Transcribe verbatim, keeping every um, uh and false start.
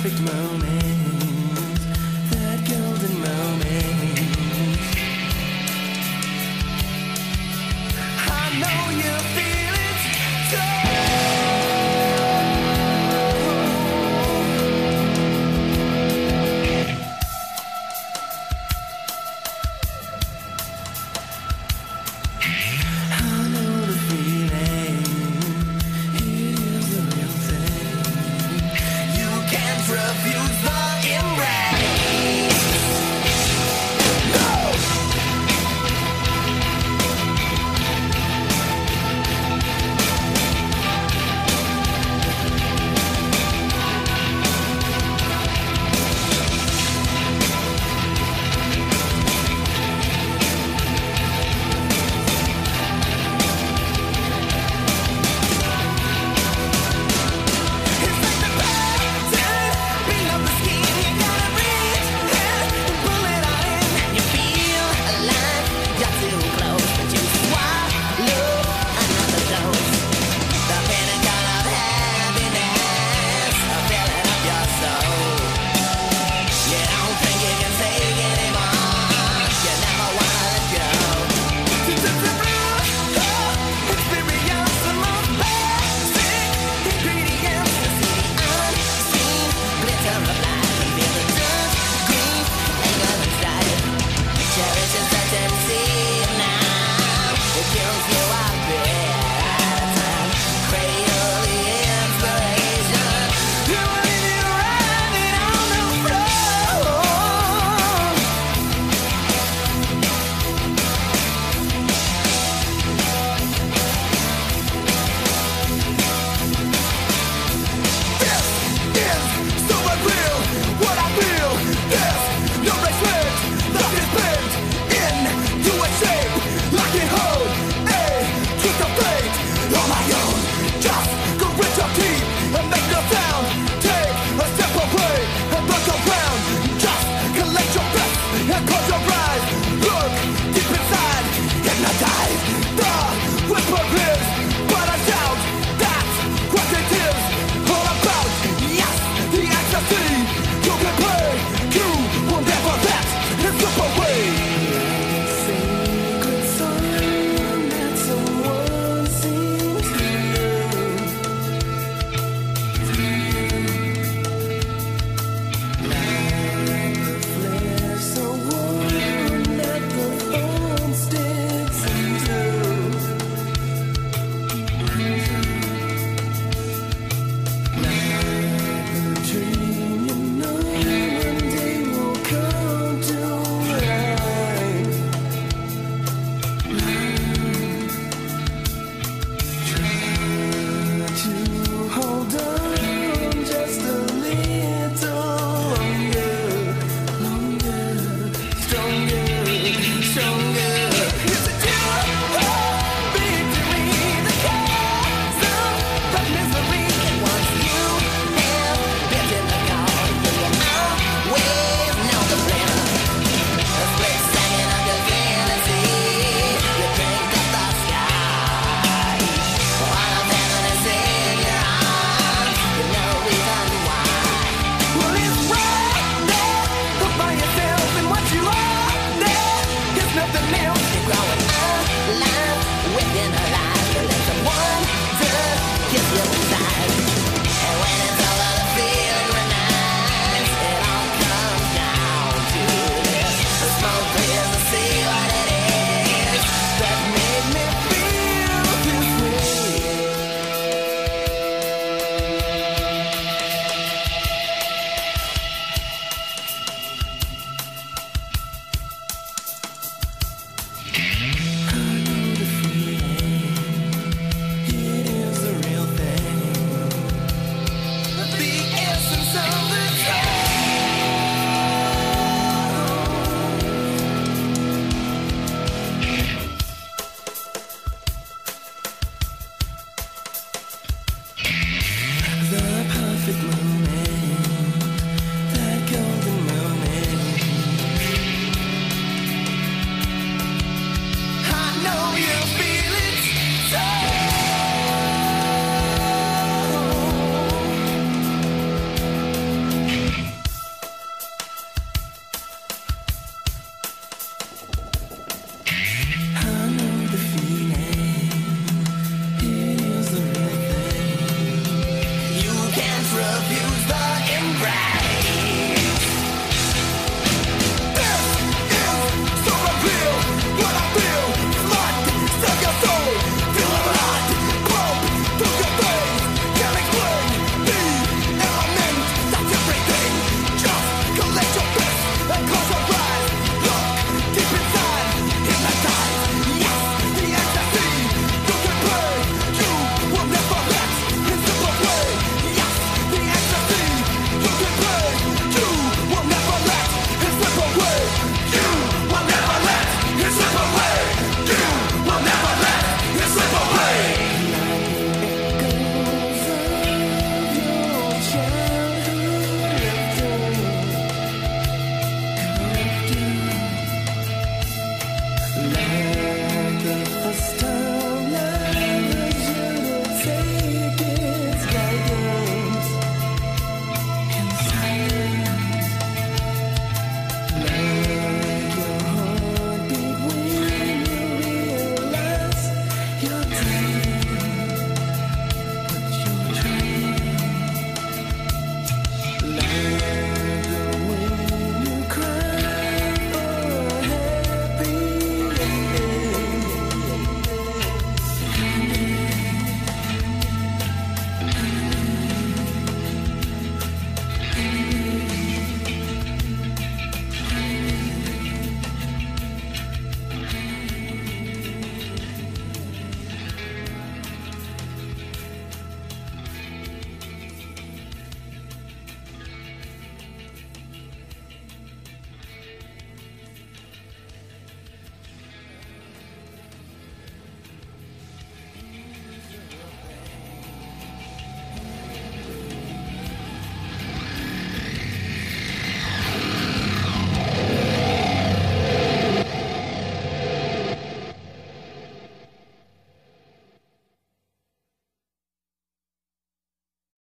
perfect moment, that golden moment. I know you feel it too. I know the feeling, it is the real thing. You can't refuse the embrace. No! It's like the pattern, being of the skin. You gotta reach in and pull it all in. You feel alive, you're too close, but you swallow another dose. The pinnacle of happiness, a filling up your soul. You don't think you can take anymore. You never wanna let go. To the blue, oh, experience the most basic ingredients. To see the unseen glitter of life and feel the dark green anger inside. Cherish and touch and receive now. It kills you a bit at a time. Cradle the inspiration. You leave you running on the floor. This is so unreal, what I feel. This, no respect, love is bent into a shape. Like it hold a twist of fate on my own. Just go with your teeth and make no sound. Take a step away and look around. Just collect your breath and close your eyes. Look deep inside, hypnotize. The whisper is but a shout. That's what it is all about. Yes, the ecstasy you can play. You will never let it slip away. Sacred song that someone sings to you. Like the flare so warm that the phone sticks into. Like the dream you know one day will come to life. Try to hold on just a little longer, longer, stronger, stronger. It's a dual victory, the chasm of misery. And once you have bitten the call, you will always know the plan. A split second of your fantasy, you drink up the sky. While heaven is in your arms, you know even why. Well, it's right there, go by yourself, and what you are there is nothing else. You're growing alive within a life, but let the wonder kiss you inside. And when it's over, the feeling reminds, it all comes down to this. The smoke clears to see what it is that made me feel this way. I know the feeling, it is the real thing. The essence of the truth. The perfect moment.